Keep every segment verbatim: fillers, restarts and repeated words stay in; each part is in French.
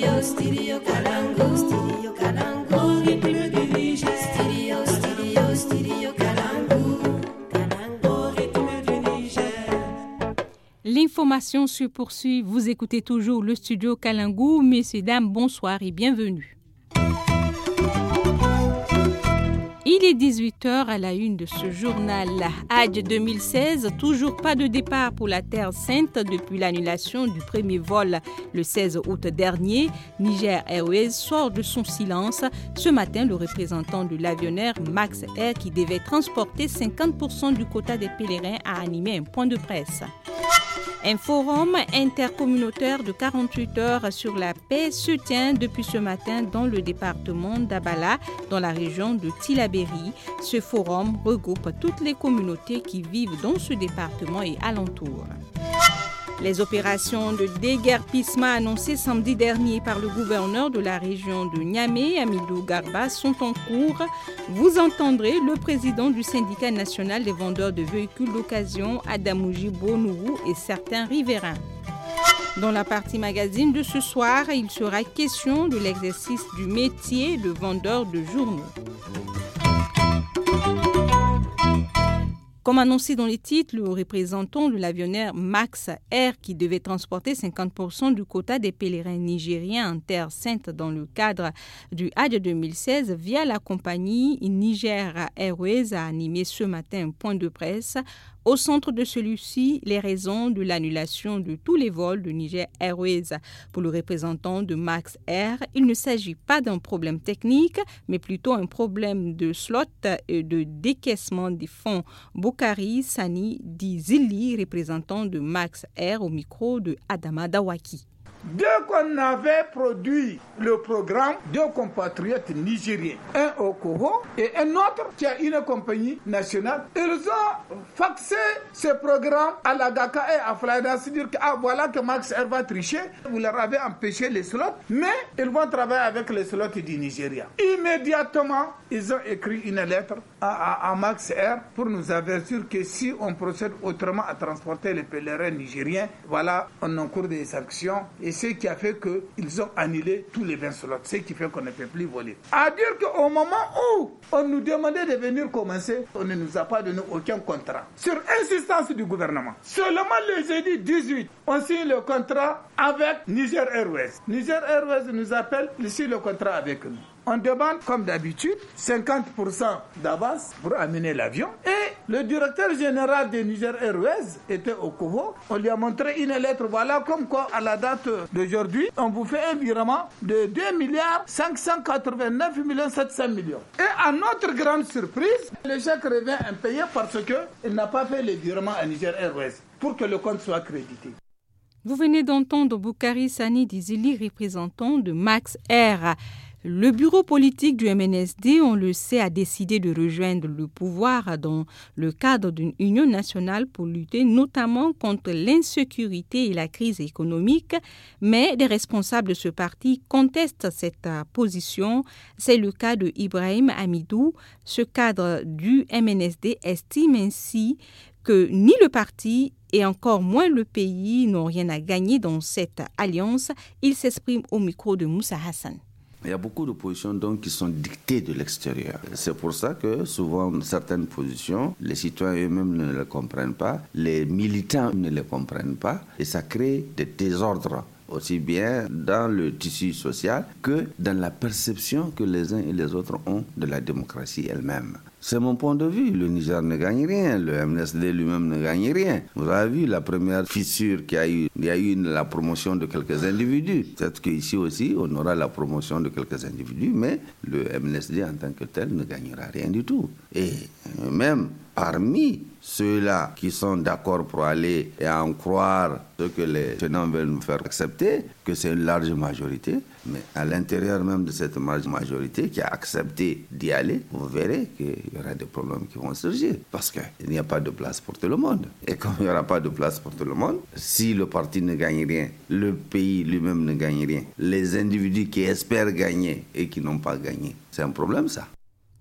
Stereo, stereo Kalangu, stereo Kalangu, rythme du Niger. Stereo, stereo, stereo Kalangu, Kalangu, rythme du Niger. L'information se poursuit. Vous écoutez toujours le studio Kalangu. Messieurs, dames, bonsoir et bienvenue. Il est dix-huit heures à la une de ce journal. Hajj deux mille seize, toujours pas de départ pour la Terre Sainte depuis l'annulation du premier vol le seize août dernier. Niger Airways sort de son silence. Ce matin, le représentant de l'avionneur Max Air, qui devait transporter cinquante pour cent du quota des pèlerins, a animé un point de presse. Un forum intercommunautaire de quarante-huit heures sur la paix se tient depuis ce matin dans le département d'Abala, dans la région de Tillabéri. Ce forum regroupe toutes les communautés qui vivent dans ce département et alentours. Les opérations de déguerpissement annoncées samedi dernier par le gouverneur de la région de Niamey, Amidou Garba, sont en cours. Vous entendrez le président du syndicat national des vendeurs de véhicules d'occasion, Adamouji Bonourou, et certains riverains. Dans la partie magazine de ce soir, il sera question de l'exercice du métier de vendeur de journaux. Comme annoncé dans les titres, le représentant de l'avionneur Max Air, qui devait transporter cinquante pour cent du quota des pèlerins nigériens en Terre Sainte dans le cadre du Hajj deux mille seize via la compagnie Niger Airways, a animé ce matin un point de presse. Au centre de celui-ci, les raisons de l'annulation de tous les vols de Niger Airways. Pour le représentant de Max Air, il ne s'agit pas d'un problème technique, mais plutôt un problème de slot et de décaissement des fonds. Boukari Sani Dizili, représentant de Max Air, au micro de Adama Dawaki. Dès qu'on avait produit le programme, deux compatriotes nigériens, un au Congo et un autre qui a une compagnie nationale, ils ont faxé ce programme à la Dakar et à Flyda, c'est-à-dire que ah, voilà que Max Air va tricher, vous leur avez empêché les slots, mais ils vont travailler avec les slots du Nigeria. Immédiatement, ils ont écrit une lettre à, à, à Max Air pour nous avertir que si on procède autrement à transporter les pèlerins nigériens, voilà, on encourt des sanctions. Et ce qui a fait qu'ils ont annulé tous les vingt slots, ce qui fait qu'on ne peut plus voler. À dire qu'au moment où on nous demandait de venir commencer, on ne nous a pas donné aucun contrat. Sur insistance du gouvernement. Seulement le jeudi dix-huit, on signe le contrat avec Niger Airways. Niger Airways nous appelle, il signe le contrat avec nous. On demande, comme d'habitude, cinquante pour cent d'avance pour amener l'avion. Et le directeur général de Niger Airways était au Congo. On lui a montré une lettre, voilà, comme quoi, à la date d'aujourd'hui, on vous fait un virement de deux milliards cinq cent quatre-vingt-neuf millions sept cents millions. Et à notre grande surprise, le chèque revient impayé parce qu'il n'a pas fait le virement à Niger Airways pour que le compte soit crédité. Vous venez d'entendre Boukari Sani Dizili, représentant de Max Air. Le bureau politique du M N S D, on le sait, a décidé de rejoindre le pouvoir dans le cadre d'une union nationale pour lutter notamment contre l'insécurité et la crise économique. Mais des responsables de ce parti contestent cette position. C'est le cas de Ibrahim Amidou. Ce cadre du M N S D estime ainsi que ni le parti et encore moins le pays n'ont rien à gagner dans cette alliance. Il s'exprime au micro de Moussa Hassan. Il y a beaucoup de positions donc, qui sont dictées de l'extérieur. C'est pour ça que souvent, certaines positions, les citoyens eux-mêmes ne les comprennent pas, les militants ne les comprennent pas, et ça crée des désordres, aussi bien dans le tissu social que dans la perception que les uns et les autres ont de la démocratie elle-même. C'est mon point de vue. Le Niger ne gagne rien. Le M N S D lui-même ne gagne rien. Vous avez vu la première fissure qu'il y a eu. Il y a eu la promotion de quelques individus. Peut-être qu'ici aussi, on aura la promotion de quelques individus, mais le M N S D en tant que tel ne gagnera rien du tout. Et même parmi ceux-là qui sont d'accord pour aller et en croire ce que les tenants veulent nous faire accepter, que c'est une large majorité, mais à l'intérieur même de cette large majorité qui a accepté d'y aller, vous verrez qu'il y aura des problèmes qui vont surgir parce qu'il n'y a pas de place pour tout le monde. Et comme il n'y aura pas de place pour tout le monde, si le parti ne gagne rien, le pays lui-même ne gagne rien, les individus qui espèrent gagner et qui n'ont pas gagné, c'est un problème ça.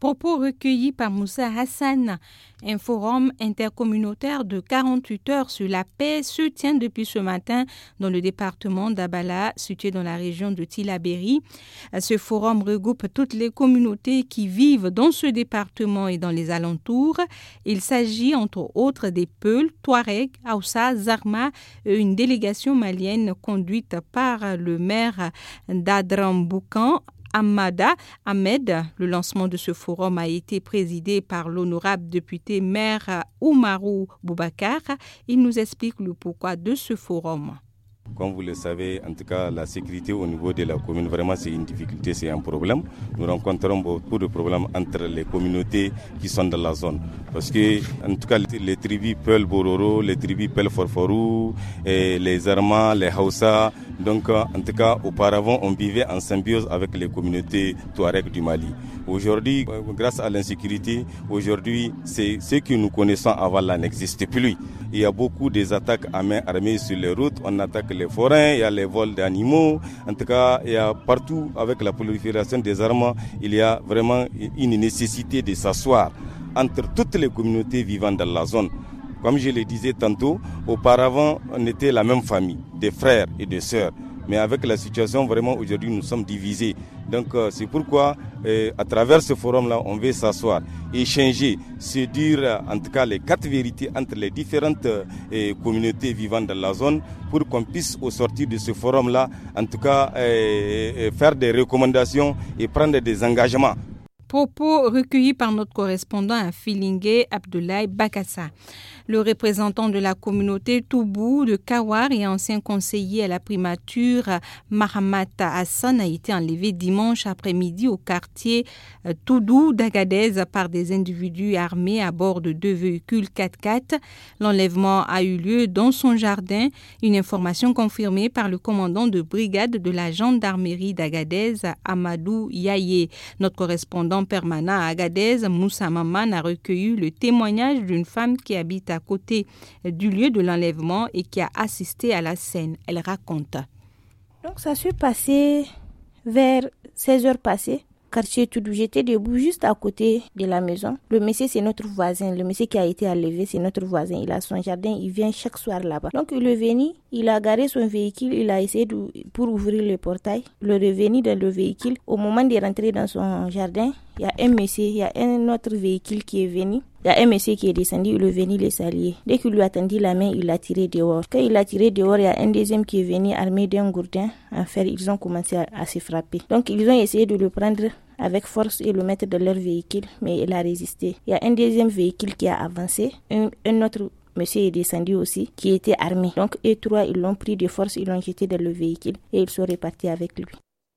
Propos recueillis par Moussa Hassan. Un forum intercommunautaire de quarante-huit heures sur la paix se tient depuis ce matin dans le département d'Abala, situé dans la région de Tillabéri. Ce forum regroupe toutes les communautés qui vivent dans ce département et dans les alentours. Il s'agit entre autres des Peuls, Touaregs, Haoussa, Zarma, une délégation malienne conduite par le maire d'Adram-Boucan, Amada Ahmed. Le lancement de ce forum a été présidé par l'honorable député maire Oumarou Boubacar. Il nous explique le pourquoi de ce forum. Comme vous le savez, en tout cas, la sécurité au niveau de la commune, vraiment, c'est une difficulté, c'est un problème. Nous rencontrons beaucoup de problèmes entre les communautés qui sont dans la zone. Parce que, en tout cas, les tribus Peul Bororo, les tribus Peul Forforou, et les Arma, les Haoussa. Donc, en tout cas, auparavant, on vivait en symbiose avec les communautés Touareg du Mali. Aujourd'hui, grâce à l'insécurité, aujourd'hui, c'est ce que nous connaissons avant là n'existe plus. Il y a beaucoup des attaques à main armée sur les routes. On attaque les forains, il y a les vols d'animaux. En tout cas, il y a partout, avec la prolifération des armes, il y a vraiment une nécessité de s'asseoir entre toutes les communautés vivant dans la zone. Comme je le disais tantôt, auparavant, on était la même famille, des frères et des sœurs. Mais avec la situation, vraiment, aujourd'hui, nous sommes divisés. Donc, euh, c'est pourquoi, euh, à travers ce forum-là, on veut s'asseoir, échanger, se dire, euh, en tout cas, les quatre vérités entre les différentes euh, communautés vivant dans la zone, pour qu'on puisse, au sortir de ce forum-là, en tout cas, euh, faire des recommandations et prendre des engagements. Propos recueillis par notre correspondant à Filingué, Abdoulaye Bakassa. Le représentant de la communauté Toubou de Kawar et ancien conseiller à la primature Mahamata Hassan a été enlevé dimanche après-midi au quartier Toudou d'Agadez par des individus armés à bord de deux véhicules quatre-quatre. L'enlèvement a eu lieu dans son jardin, une information confirmée par le commandant de brigade de la gendarmerie d'Agadez, Amadou Yaye. Notre correspondant permanent à Agadez, Moussa Maman, a recueilli le témoignage d'une femme qui habite à côté du lieu de l'enlèvement et qui a assisté à la scène. Elle raconte. Donc ça s'est passé vers seize heures passées. Quartier Toudou, j'étais debout juste à côté de la maison. Le monsieur, c'est notre voisin. Le monsieur qui a été enlevé, c'est notre voisin. Il a son jardin, il vient chaque soir là-bas. Donc il est venu, il a garé son véhicule, il a essayé de, pour ouvrir le portail. Il est revenu dans le véhicule. Au moment de rentrer dans son jardin, il y a un monsieur, il y a un autre véhicule qui est venu. Il y a un monsieur qui est descendu, il est venu les saluer. Dès qu'il lui a tendu la main, il l'a tiré dehors. Quand il l'a tiré dehors, il y a un deuxième qui est venu armé d'un gourdin en fer. Ils ont commencé à, à se frapper. Donc ils ont essayé de le prendre avec force et le mettre dans leur véhicule, mais il a résisté. Il y a un deuxième véhicule qui a avancé. Un, un autre monsieur est descendu aussi, qui était armé. Donc eux trois, ils l'ont pris de force, ils l'ont jeté dans le véhicule et ils sont repartis avec lui.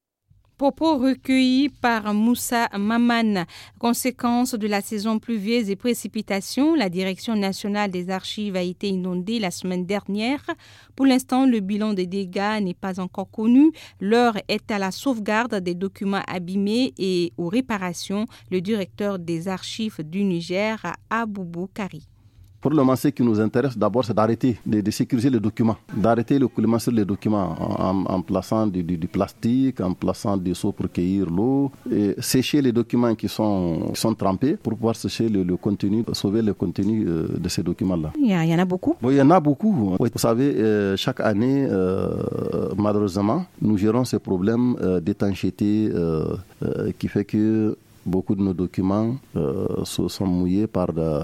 Propos recueillis par Moussa Maman. Conséquence de la saison pluvieuse et précipitations, la Direction nationale des archives a été inondée la semaine dernière. Pour l'instant, le bilan des dégâts n'est pas encore connu. L'heure est à la sauvegarde des documents abîmés et aux réparations. Le directeur des archives du Niger, Aboubou Kari. Pour le moment, ce qui nous intéresse d'abord, c'est d'arrêter, de, de sécuriser les documents, d'arrêter le coulement sur les documents en, en, en plaçant du, du, du plastique, en plaçant des seaux pour cueillir l'eau, et sécher les documents qui sont, qui sont trempés pour pouvoir sécher le, le contenu, sauver le contenu euh, de ces documents-là. Il y, a, il y en a beaucoup. Oui, il y en a beaucoup. Oui, vous savez, euh, chaque année, euh, malheureusement, nous gérons ce problème euh, d'étanchéité euh, euh, qui fait que beaucoup de nos documents euh, sont mouillés par euh,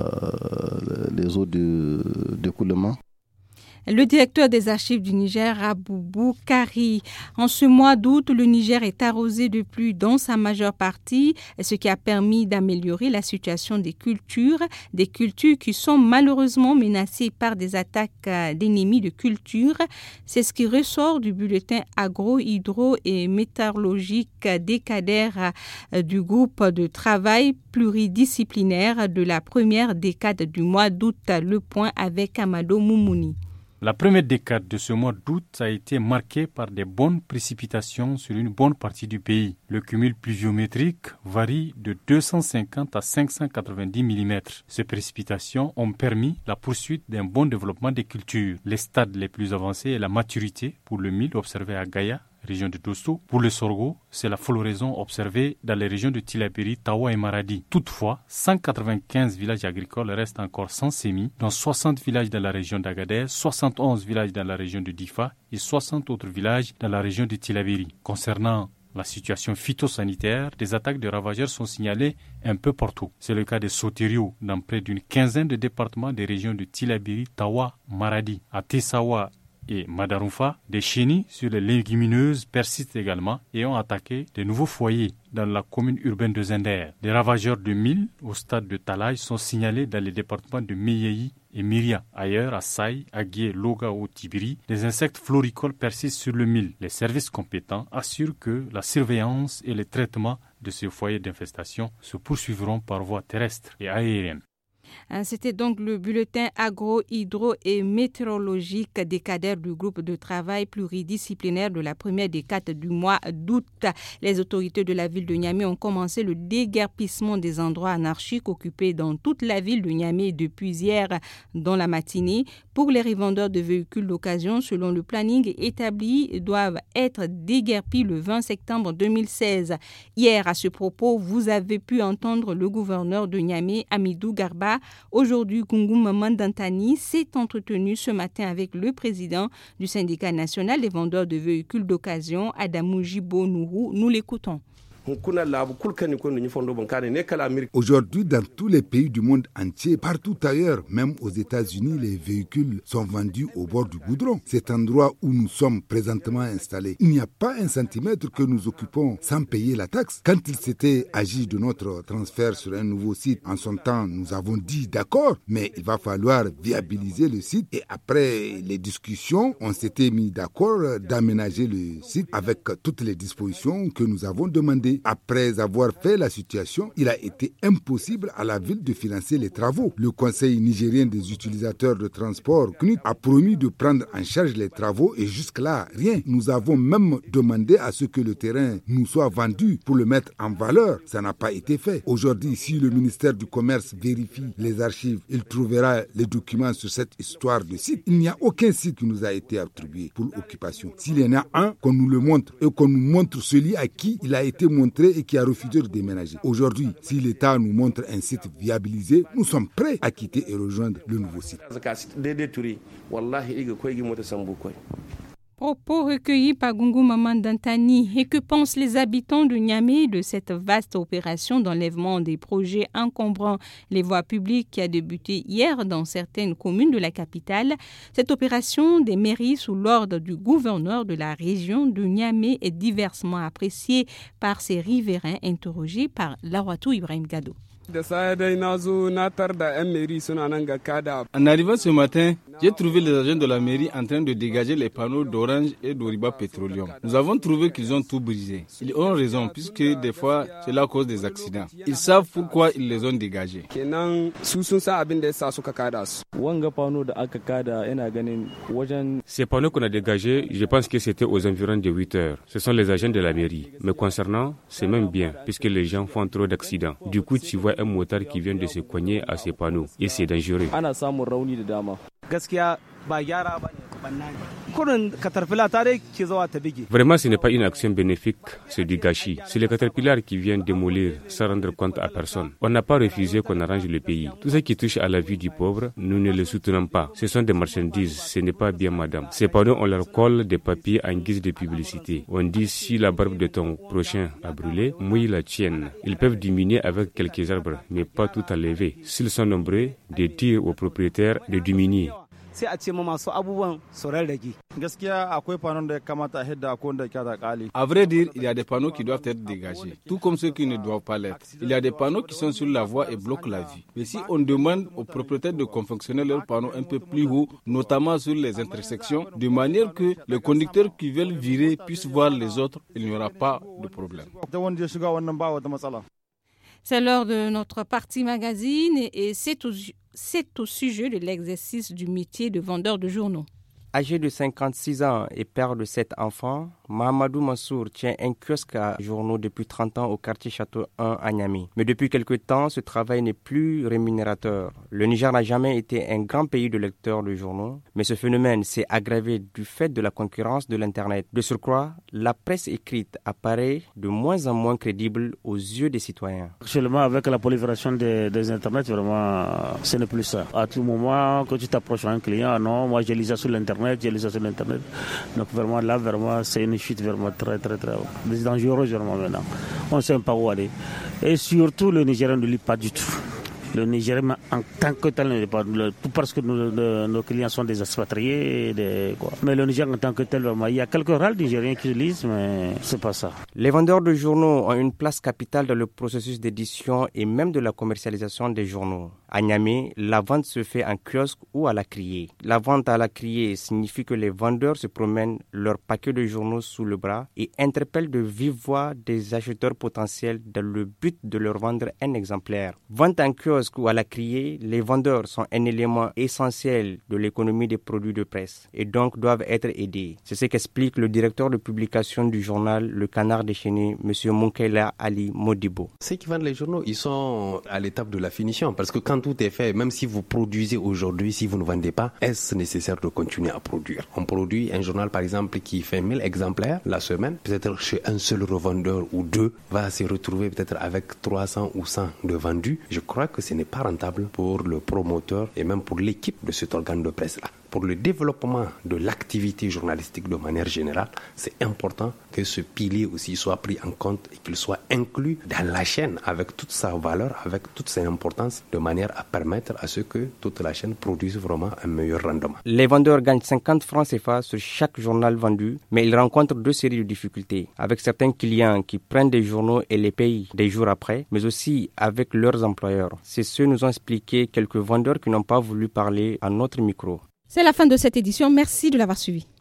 les eaux de, de coulement. Le directeur des archives du Niger, Aboubou Kari. En ce mois d'août, le Niger est arrosé de pluie dans sa majeure partie, ce qui a permis d'améliorer la situation des cultures, des cultures qui sont malheureusement menacées par des attaques d'ennemis de culture. C'est ce qui ressort du bulletin agro, hydro et météorologique décadaire du groupe de travail pluridisciplinaire de la première décade du mois d'août. Le point avec Amado Moumouni. La première décade de ce mois d'août a été marquée par des bonnes précipitations sur une bonne partie du pays. Le cumul pluviométrique varie de deux cent cinquante à cinq cent quatre-vingt-dix millimètres. Ces précipitations ont permis la poursuite d'un bon développement des cultures. Les stades les plus avancés et la maturité pour le mil observé à Gaïa région de Dosso. Pour le sorgho, c'est la floraison observée dans les régions de Tillabéri, Tawa et Maradi. Toutefois, cent quatre-vingt-quinze villages agricoles restent encore sans semis, dont soixante villages dans la région d'Agadez, soixante et onze villages dans la région de Difa et soixante autres villages dans la région de Tillabéri. Concernant la situation phytosanitaire, des attaques de ravageurs sont signalées un peu partout. C'est le cas de Sotirio dans près d'une quinzaine de départements des régions de Tillabéri, Tawa, Maradi. À Tessawa et Madarumfa, des chenilles sur les légumineuses persistent également et ont attaqué de nouveaux foyers dans la commune urbaine de Zender. Des ravageurs de mil au stade de talage sont signalés dans les départements de Meyeyi et Myria. Ailleurs, à Saï, Agué, Loga ou Tibiri, des insectes floricoles persistent sur le mil. Les services compétents assurent que la surveillance et le traitement de ces foyers d'infestation se poursuivront par voie terrestre et aérienne. C'était donc le bulletin agro, hydro et météorologique des cadres du groupe de travail pluridisciplinaire de la première décade du mois d'août. Les autorités de la ville de Niamey ont commencé le déguerpissement des endroits anarchiques occupés dans toute la ville de Niamey depuis hier dans la matinée. Pour les revendeurs de véhicules d'occasion, selon le planning établi, doivent être déguerpis le vingt septembre deux mille seize. Hier, à ce propos, vous avez pu entendre le gouverneur de Niamey, Amidou Garba. Aujourd'hui, Gungu Mamandantani s'est entretenu ce matin avec le président du syndicat national des vendeurs de véhicules d'occasion, Adamou Jibo Nourou. Nous l'écoutons. Aujourd'hui, dans tous les pays du monde entier, partout ailleurs, même aux États-Unis, les véhicules sont vendus au bord du goudron. Cet endroit où nous sommes présentement installés, il n'y a pas un centimètre que nous occupons sans payer la taxe. Quand il s'était agi de notre transfert sur un nouveau site, en son temps, nous avons dit d'accord, mais il va falloir viabiliser le site. Et après les discussions, on s'était mis d'accord d'aménager le site avec toutes les dispositions que nous avons demandées. Après avoir fait la situation, il a été impossible à la ville de financer les travaux. Le Conseil nigérien des utilisateurs de transport, C N U T, a promis de prendre en charge les travaux et jusque-là, rien. Nous avons même demandé à ce que le terrain nous soit vendu pour le mettre en valeur. Ça n'a pas été fait. Aujourd'hui, si le ministère du Commerce vérifie les archives, il trouvera les documents sur cette histoire de site. Il n'y a aucun site qui nous a été attribué pour l'occupation. S'il y en a un, qu'on nous le montre et qu'on nous montre celui à qui il a été montré et qui a refusé de déménager. Aujourd'hui, si l'État nous montre un site viabilisé, nous sommes prêts à quitter et rejoindre le nouveau site. Propos recueillis par Gungu Mamandantani. Et que pensent les habitants de Niamey de cette vaste opération d'enlèvement des projets encombrant les voies publiques qui a débuté hier dans certaines communes de la capitale? Cette opération des mairies sous l'ordre du gouverneur de la région de Niamey est diversement appréciée par ses riverains interrogés par Lawatou Ibrahim Gado. En arrivant ce matin, j'ai trouvé les agents de la mairie en train de dégager les panneaux d'Orange et d'Oriba Petroleum. Nous avons trouvé qu'ils ont tout brisé. Ils ont raison puisque des fois, c'est la cause des accidents. Ils savent pourquoi ils les ont dégagés. Ces panneaux qu'on a dégagés, je pense que c'était aux environs de huit heures. Ce sont les agents de la mairie. Mais concernant, c'est même bien puisque les gens font trop d'accidents. Du coup, tu vois un motard qui vient de se cogner à ces panneaux et c'est dangereux. Vraiment, ce n'est pas une action bénéfique, c'est du gâchis. C'est le Caterpillar qui vient démolir sans rendre compte à personne. On n'a pas refusé qu'on arrange le pays. Tout ce qui touche à la vie du pauvre, nous ne le soutenons pas. Ce sont des marchandises, ce n'est pas bien, madame. Ces panneaux, on leur colle des papiers en guise de publicité. On dit si la barbe de ton prochain a brûlé, mouille la tienne. Ils peuvent diminuer avec quelques arbres, mais pas tout enlever. S'ils sont nombreux, de dire aux propriétaires de diminuer. À vrai dire, il y a des panneaux qui doivent être dégagés, tout comme ceux qui ne doivent pas l'être. Il y a des panneaux qui sont sur la voie et bloquent la vue. Mais si on demande aux propriétaires de confectionner leurs panneaux un peu plus haut, notamment sur les intersections, de manière que les conducteurs qui veulent virer puissent voir les autres, il n'y aura pas de problème. C'est l'heure de notre partie magazine et c'est au, c'est au sujet de l'exercice du métier de vendeur de journaux. Âgé de cinquante-six ans et père de sept enfants, Mahamadou Mansour tient un kiosque à journaux depuis trente ans au quartier Château un à Niamey. Mais depuis quelque temps, ce travail n'est plus rémunérateur. Le Niger n'a jamais été un grand pays de lecteurs de journaux, mais ce phénomène s'est aggravé du fait de la concurrence de l'Internet. De surcroît, la presse écrite apparaît de moins en moins crédible aux yeux des citoyens. Actuellement, avec la prolifération des, des Internet, vraiment, ce n'est plus ça. À tout moment, quand tu t'approches d'un client, non, moi j'ai lu ça sur l'Internet, j'ai lu ça sur l'Internet. Donc vraiment, là, vraiment, c'est une chute vraiment très, très, très dangereuse vraiment maintenant. On ne sait pas où aller. Et surtout, le Nigérien ne lit pas du tout. Le Nigérien en tant que tel ne lit pas, tout parce que nous, de, nos clients sont des expatriés, des, quoi. Mais le Niger en tant que tel, vraiment, il y a quelques rares Nigériens qui lisent, mais c'est pas ça. Les vendeurs de journaux ont une place capitale dans le processus d'édition et même de la commercialisation des journaux. À Niamey, la vente se fait en kiosque ou à la criée. La vente à la criée signifie que les vendeurs se promènent leur paquet de journaux sous le bras et interpellent de vive voix des acheteurs potentiels dans le but de leur vendre un exemplaire. Vente en kiosque ou à la criée, les vendeurs sont un élément essentiel de l'économie des produits de presse et donc doivent être aidés. C'est ce qu'explique le directeur de publication du journal Le Canard déchaîné, M. Moukela Ali Modibo. Ceux qui vendent les journaux, ils sont à l'étape de la finition parce que quand tout est fait, même si vous produisez aujourd'hui, si vous ne vendez pas, est-ce nécessaire de continuer à produire? On produit un journal par exemple qui fait mille exemplaires la semaine, peut-être chez un seul revendeur ou deux va se retrouver peut-être avec trois cents ou cent de vendus. Je crois que ce n'est pas rentable pour le promoteur et même pour l'équipe de cet organe de presse-là. Pour le développement de l'activité journalistique de manière générale, c'est important que ce pilier aussi soit pris en compte et qu'il soit inclus dans la chaîne avec toute sa valeur, avec toute sa importance, de manière à permettre à ce que toute la chaîne produise vraiment un meilleur rendement. Les vendeurs gagnent cinquante francs C F A sur chaque journal vendu, mais ils rencontrent deux séries de difficultés. Avec certains clients qui prennent des journaux et les payent des jours après, mais aussi avec leurs employeurs. C'est ce que nous ont expliqué quelques vendeurs qui n'ont pas voulu parler à notre micro. C'est la fin de cette édition. Merci de l'avoir suivi.